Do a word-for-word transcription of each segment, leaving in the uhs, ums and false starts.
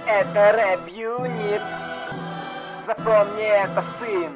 Это рэп-юнит. Запомни это, сын.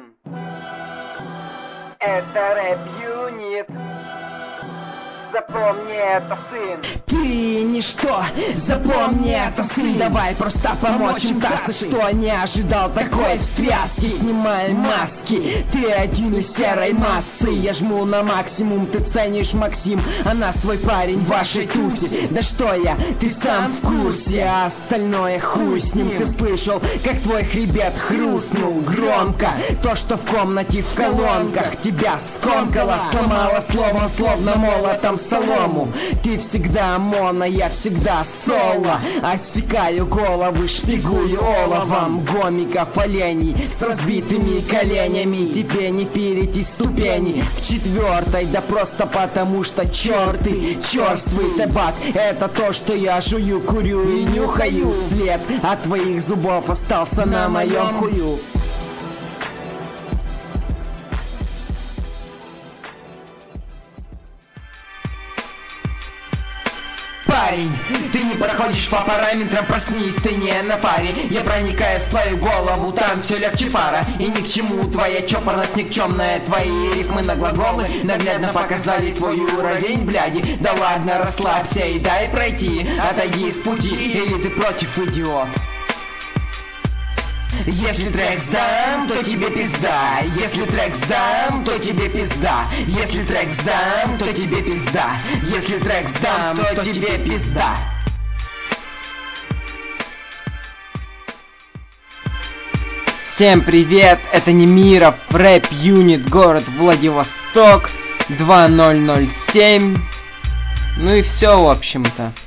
Это рэп-юнит. Запомни это, сын. Ты ничто, запомни это, сын. Давай просто помочим кассы, что не ожидал такой встряски. Снимай маски, ты один из серой массы. Я жму на максимум, ты ценишь Максим, а нас твой парень в вашей тусе. Да что я, ты сам в курсе, а остальное хуй с ним. Ты слышал, как твой хребет хрустнул громко. То, что в комнате в колонках тебя скомкало, сломало словом, словно молотом солому. Ты всегда моно, я всегда соло. Отсекаю головы, шпигую оловом гомиков оленей с разбитыми коленями. Тебе не перейти ступени в четвертой, да просто потому что черты, черствый табак. Это то, что я жую, курю и нюхаю. След от твоих зубов остался на моем хую. Парень, ты не подходишь по параметрам, проснись, ты не на паре. Я проникаю в твою голову, там все легче пара. И ни к чему твоя чопорность никчемная. Твои рифмы на глаголы наглядно показали твой уровень, бляди. Да ладно, расслабься и дай пройти. Отойди с пути, или ты против, идиот. Если трек сдам, то тебе пизда. Если трек сдам, то тебе пизда. Если трек сдам, то тебе пизда. Если трек сдам, то тебе пизда. Всем привет, это Немиров, рэп-юнит, город Владивосток, два ноль ноль семь. Ну и все, в общем-то.